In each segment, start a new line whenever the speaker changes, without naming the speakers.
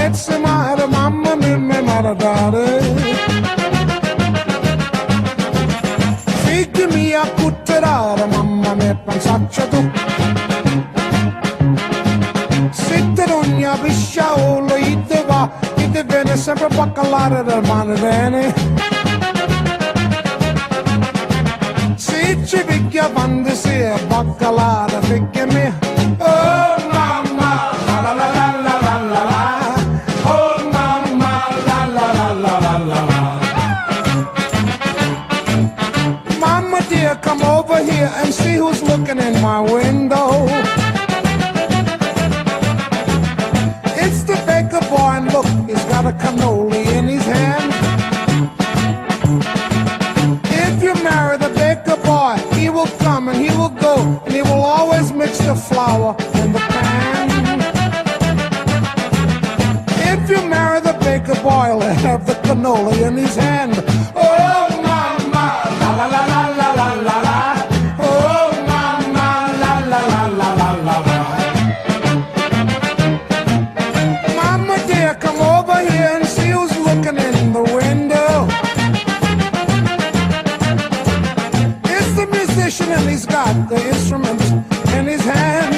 mezza mare, mamma mia, mi maradare. Figli mia, cutterare, mamma mia, pensaccia tu. Sitte ogni pisciaolo, ite va, ite viene sempre baccalare del mare bene. Se ci picchia quando si è baccalare, figlia mia. Oh mamma, la la la la la la la la. Oh mamma, la la la la la la la. Mama dear, come over here and see who's looking in my window. It's the baker boy, and look, he's got a cannoli in his hand. If you marry the baker boy, he will come and he will go, and he will always mix the flour in the pan. If you marry the baker boy, he'll have the cannoli in his hand. Oh mama, la la la la la la la la. Oh mama, la la la la la la la. Mama dear, come over here and see who's looking in the window. It's the musician and he's got the instruments in his hand.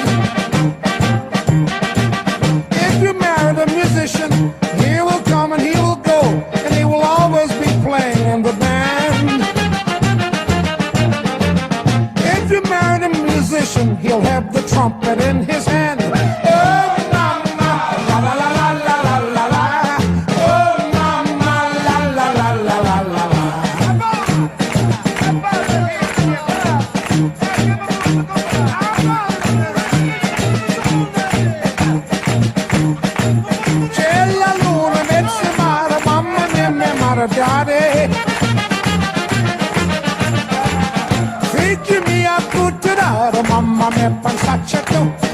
If you marry the musician, he will come and he will go, and he will always be playing in the band. If you marry the musician, he'll have the trumpet in his hand. Oh mama, la la la la la la la la. Oh mama, la la la la la la la. C'è la luna, mezza mare, mamma mia, mi maradare. Figli mia, cutterare, mamma mia, pensaccia tu.